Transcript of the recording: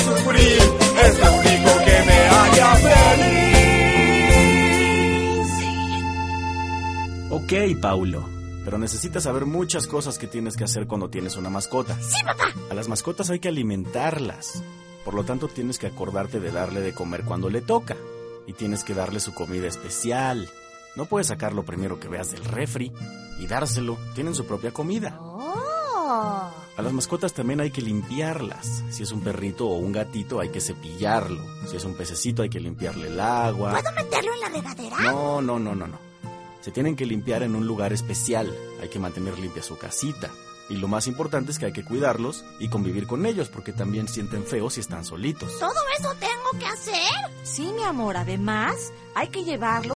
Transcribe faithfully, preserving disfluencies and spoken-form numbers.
sufrir, es lo único que me haría feliz. Ok, Paulo, pero necesitas saber muchas cosas que tienes que hacer cuando tienes una mascota. ¡Sí, papá! A las mascotas hay que alimentarlas. Por lo tanto, tienes que acordarte de darle de comer cuando le toca. Y tienes que darle su comida especial. No puedes sacar lo primero que veas del refri y dárselo. Tienen su propia comida. ¡Oh! A las mascotas también hay que limpiarlas. Si es un perrito o un gatito, hay que cepillarlo. Si es un pececito, hay que limpiarle el agua. ¿Puedo meterlo en la regadera? No, no, no, no, no. Se tienen que limpiar en un lugar especial. Hay que mantener limpia su casita. Y lo más importante es que hay que cuidarlos y convivir con ellos, porque también sienten feo si están solitos. ¿Todo eso tengo que hacer? Sí, mi amor, además hay que llevarlo